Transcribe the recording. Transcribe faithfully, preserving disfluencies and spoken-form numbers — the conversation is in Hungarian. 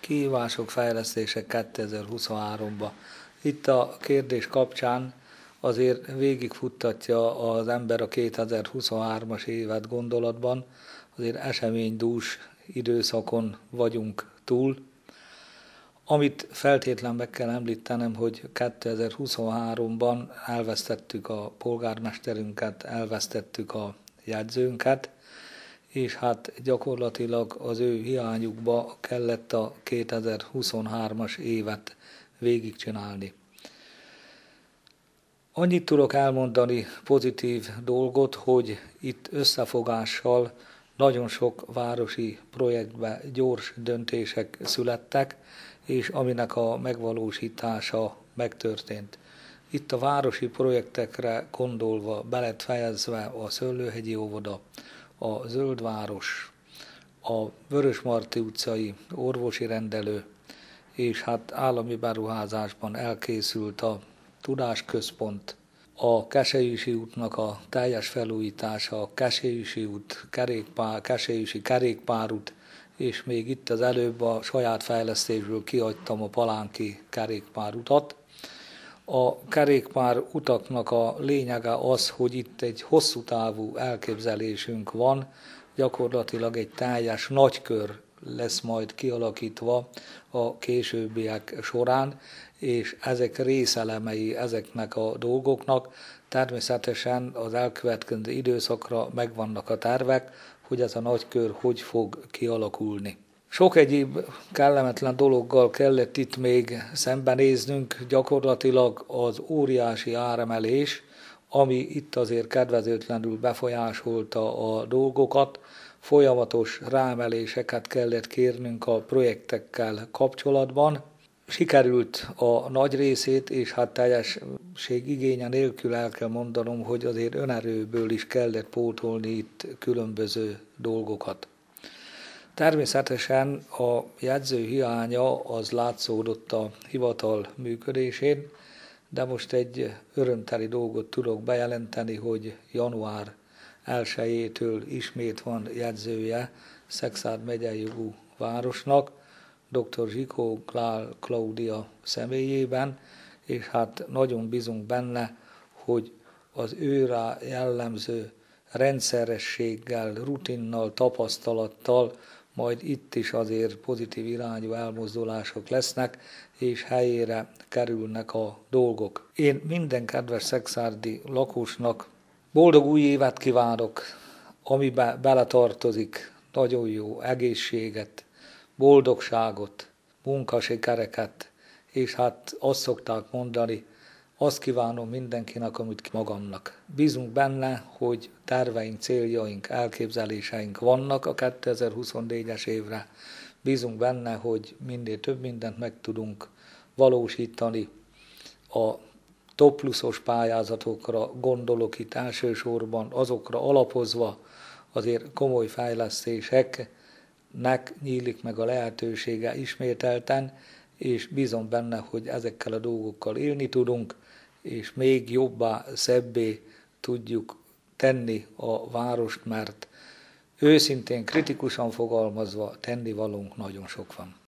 Kihívások, fejlesztések kétezer-huszonháromba. Itt a kérdés kapcsán azért végigfuttatja az ember a kétezer-huszonhármas évet gondolatban, azért eseménydús időszakon vagyunk túl. Amit feltétlen meg kell említenem, hogy kétezer-huszonháromban elvesztettük a polgármesterünket, elvesztettük a jegyzőnket, és hát gyakorlatilag az ő hiányukba kellett a kétezer-huszonhármas évet végigcsinálni. Annyit tudok elmondani pozitív dolgot, hogy itt összefogással nagyon sok városi projektbe gyors döntések születtek, és aminek a megvalósítása megtörtént. Itt a városi projektekre gondolva be lett fejezve a Szőlőhegyi óvoda, a Zöldváros, a Vörösmarty utcai orvosi rendelő, és hát állami beruházásban elkészült a Tudásközpont, a Keselyüsi útnak a teljes felújítása, a Keselyüsi út, kerékpár, Keselyüsi kerékpárút, és még itt az előbb a saját fejlesztésből kihagytam a Palánki kerékpárutat. A kerékpár utaknak a lényege az, hogy itt egy hosszú távú elképzelésünk van, gyakorlatilag egy teljes nagykör lesz majd kialakítva a későbbiek során, és ezek részelemei ezeknek a dolgoknak. Természetesen az elkövetkező időszakra megvannak a tervek, hogy ez a nagykör hogy fog kialakulni. Sok egyéb kellemetlen dologgal kellett itt még szembenéznünk, gyakorlatilag az óriási áremelés, ami itt azért kedvezőtlenül befolyásolta a dolgokat, folyamatos ráemeléseket kellett kérnünk a projektekkel kapcsolatban. Sikerült a nagy részét, és hát teljesség igénye nélkül el kell mondanom, hogy azért önerőből is kellett pótolni itt különböző dolgokat. Természetesen a jegyző hiánya az látszódott a hivatal működésén, de most egy örömteli dolgot tudok bejelenteni, hogy január elsejétől ismét van jegyzője Szekszárd megyei jogú városnak, dr. Zsikó Klál Klaudia személyében, és hát nagyon bízunk benne, hogy az őrá jellemző rendszerességgel, rutinnal, tapasztalattal majd itt is azért pozitív irányú elmozdulások lesznek, és helyére kerülnek a dolgok. Én minden kedves szekszárdi lakosnak boldog új évet kívánok, amiben beletartozik nagyon jó egészséget, boldogságot, munkasikereket, és hát azt szokták mondani, azt kívánom mindenkinek, amit magamnak. Bízunk benne, hogy terveink, céljaink, elképzeléseink vannak a kétezer-huszonnégyes évre. Bízunk benne, hogy minél több mindent meg tudunk valósítani. A top pluszos pályázatokra gondolok itt elsősorban, azokra alapozva azért komoly fejlesztéseknek nyílik meg a lehetősége ismételten, és bízom benne, hogy ezekkel a dolgokkal élni tudunk, és még jobbá, szebbé tudjuk tenni a várost, mert őszintén, kritikusan fogalmazva tennivalónk nagyon sok van.